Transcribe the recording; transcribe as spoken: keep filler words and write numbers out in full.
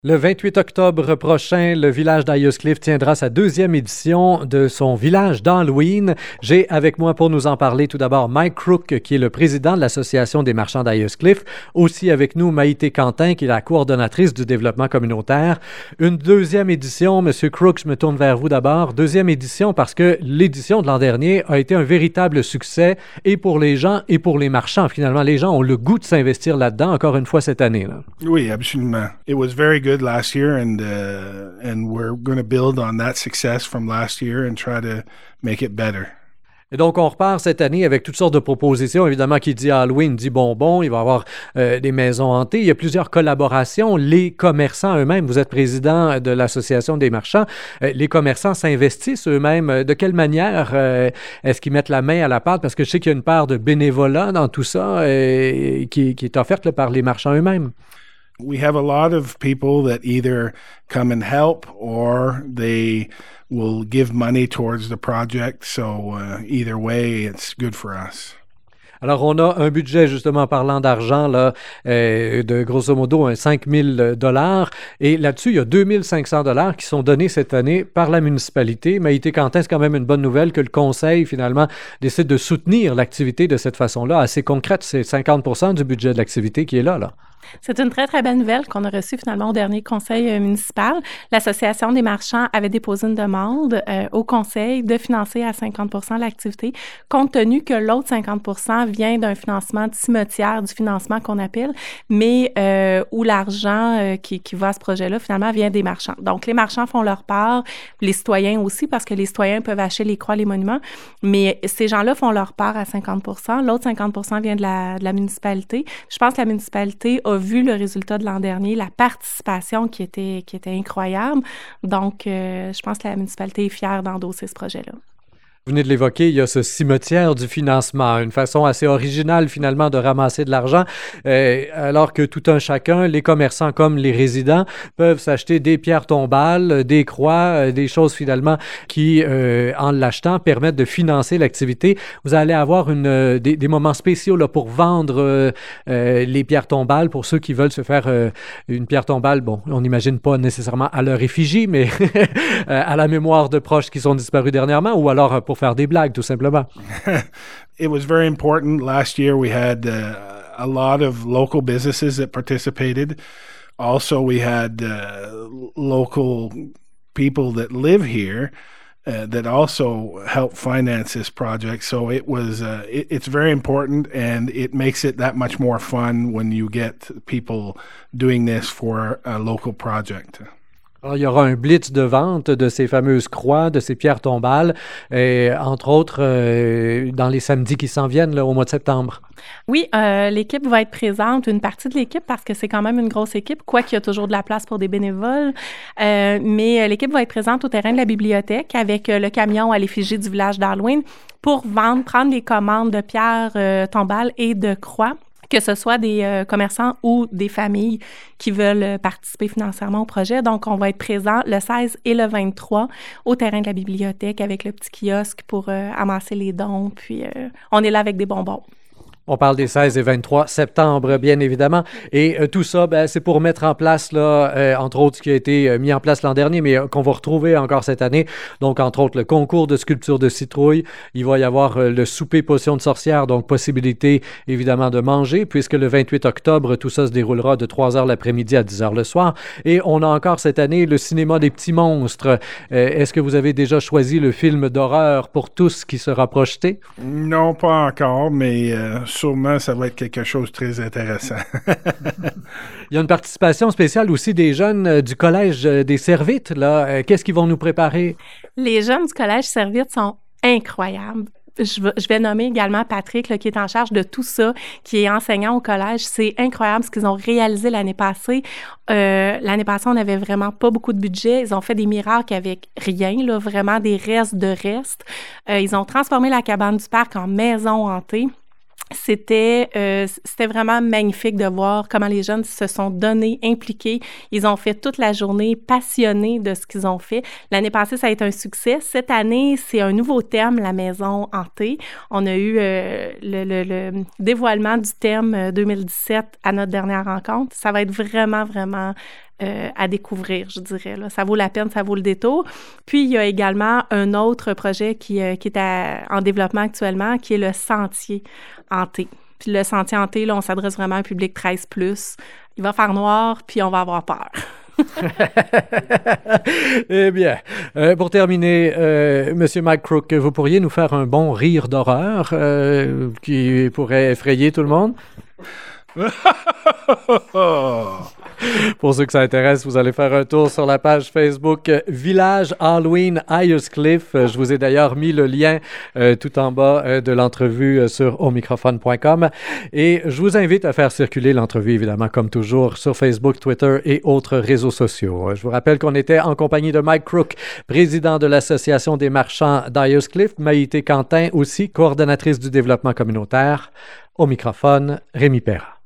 Le vingt-huit octobre prochain, le village d'Ayoscliff tiendra sa deuxième édition de son village d'Halloween. J'ai avec moi pour nous en parler tout d'abord Mike Crook, qui est le président de l'Association des marchands d'Ayoscliff. Aussi avec nous Maïté Quentin, qui est la coordonnatrice du développement communautaire. Une deuxième édition, Monsieur Crook, je me tourne vers vous d'abord. Deuxième édition parce que l'édition de l'an dernier a été un véritable succès et pour les gens et pour les marchands. Finalement, les gens ont le goût de s'investir là-dedans encore une fois cette année, là. Oui, absolument. It was very good last year, and uh, and we're going to build on that success from last year and try to make it better. Et donc, on repart cette année avec toutes sortes de propositions. Évidemment, qui dit Halloween dit bonbons. Il va y avoir euh, des maisons hantées. Il y a plusieurs collaborations. Les commerçants eux-mêmes, vous êtes président de l'Association des marchands, euh, les commerçants s'investissent eux-mêmes. De quelle manière euh, est-ce qu'ils mettent la main à la pâte? Parce que je sais qu'il y a une part de bénévolat dans tout ça euh, qui, qui est offerte là, par les marchands eux-mêmes. We have a lot of people that either come and help or they will give money towards the project. So uh, either way, it's good for us. Alors, on a un budget, justement, parlant d'argent, là, euh, de grosso modo, un cinq mille dollars. Et là-dessus, il y a deux mille cinq cents dollars qui sont donnés cette année par la municipalité. Maïté Quentin, c'est quand même une bonne nouvelle que le conseil, finalement, décide de soutenir l'activité de cette façon-là, assez concrète. C'est cinquante pour cent du budget de l'activité qui est là, là. C'est une très, très belle nouvelle qu'on a reçue finalement au dernier conseil euh, municipal. L'Association des marchands avait déposé une demande euh, au conseil de financer à cinquante pour cent l'activité, compte tenu que l'autre cinquante pour cent vient d'un financement de cimetière, du financement qu'on appelle, mais euh, où l'argent euh, qui, qui va à ce projet-là, finalement, vient des marchands. Donc, les marchands font leur part, les citoyens aussi, parce que les citoyens peuvent acheter les croix, les monuments, mais ces gens-là font leur part à cinquante pour cent. L'autre cinquante pour cent vient de la, de la municipalité. Je pense que la municipalité a vu le résultat de l'an dernier, la participation qui était, qui était incroyable. Donc, euh, je pense que la municipalité est fière d'endosser ce projet-là. Vous venez de l'évoquer, il y a ce cimetière du financement, une façon assez originale finalement de ramasser de l'argent, euh, alors que tout un chacun, les commerçants comme les résidents, peuvent s'acheter des pierres tombales, des croix, euh, des choses finalement qui, euh, en l'achetant, permettent de financer l'activité. Vous allez avoir une, euh, des, des moments spéciaux là, pour vendre euh, euh, les pierres tombales, pour ceux qui veulent se faire euh, une pierre tombale, bon, on n'imagine pas nécessairement à leur effigie, mais à la mémoire de proches qui sont disparus dernièrement, ou alors pour faire des blagues, tout simplement. It was very important. Last year we had uh, a lot of local businesses that participated. Also, we had uh, local people that live here uh, that also help finance this project. So it was uh, it, it's very important, and it makes it that much more fun when you get people doing this for a local project. Alors, il y aura un blitz de vente de ces fameuses croix, de ces pierres tombales, et, entre autres euh, dans les samedis qui s'en viennent là, au mois de septembre. Oui, euh, l'équipe va être présente, une partie de l'équipe, parce que c'est quand même une grosse équipe, quoiqu'il y a toujours de la place pour des bénévoles. Euh, mais l'équipe va être présente au terrain de la bibliothèque avec euh, le camion à l'effigie du village d'Halloween pour vendre, prendre les commandes de pierres euh, tombales et de croix, que ce soit des euh, commerçants ou des familles qui veulent participer financièrement au projet. Donc, on va être présent le seize et le vingt-trois au terrain de la bibliothèque avec le petit kiosque pour euh, amasser les dons. Puis, euh, on est là avec des bonbons. On parle des seize et vingt-trois septembre, bien évidemment. Et euh, tout ça, ben, c'est pour mettre en place, là, euh, entre autres, ce qui a été euh, mis en place l'an dernier, mais euh, qu'on va retrouver encore cette année. Donc, entre autres, le concours de sculpture de citrouille. Il va y avoir euh, le souper potion de sorcière, donc possibilité, évidemment, de manger, puisque le vingt-huit octobre, tout ça se déroulera de trois heures l'après-midi à dix heures le soir. Et on a encore cette année le cinéma des petits monstres. Euh, est-ce que vous avez déjà choisi le film d'horreur pour tous qui sera projeté? Non, pas encore, mais... Euh... Sûrement, ça va être quelque chose de très intéressant. Il y a une participation spéciale aussi des jeunes euh, du Collège euh, des Servites. Là. Euh, qu'est-ce qu'ils vont nous préparer? Les jeunes du Collège Servites sont incroyables. Je vais, je vais nommer également Patrick, là, qui est en charge de tout ça, qui est enseignant au collège. C'est incroyable ce qu'ils ont réalisé l'année passée. Euh, l'année passée, on n'avait vraiment pas beaucoup de budget. Ils ont fait des miracles avec rien, là, vraiment des restes de restes. Euh, ils ont transformé la cabane du parc en maison hantée. C'était, euh, c'était vraiment magnifique de voir comment les jeunes se sont donnés, impliqués. Ils ont fait toute la journée passionnés de ce qu'ils ont fait. L'année passée, ça a été un succès. Cette année, c'est un nouveau thème, la maison hantée. On a eu euh, le, le, le dévoilement du thème deux mille dix-sept à notre dernière rencontre. Ça va être vraiment, vraiment euh, à découvrir, je dirais. Là. Ça vaut la peine, ça vaut le détour. Puis, il y a également un autre projet qui, euh, qui est à, en développement actuellement, qui est le Sentier hanté. Puis le Sentier hanté, là, on s'adresse vraiment à un public treize plus. Il va faire noir, puis on va avoir peur. Eh bien, euh, pour terminer, euh, Monsieur Mike Crook, vous pourriez nous faire un bon rire d'horreur euh, qui pourrait effrayer tout le monde? Pour ceux que ça intéresse, vous allez faire un tour sur la page Facebook euh, Village Halloween Ayerscliff. Euh, je vous ai d'ailleurs mis le lien euh, tout en bas euh, de l'entrevue euh, sur omicrophone point com. Et je vous invite à faire circuler l'entrevue, évidemment, comme toujours, sur Facebook, Twitter et autres réseaux sociaux. Euh, je vous rappelle qu'on était en compagnie de Mike Crook, président de l'Association des marchands d'Ayerscliff, Maïté Quentin aussi, coordonnatrice du développement communautaire. Au microphone, Rémi Perra.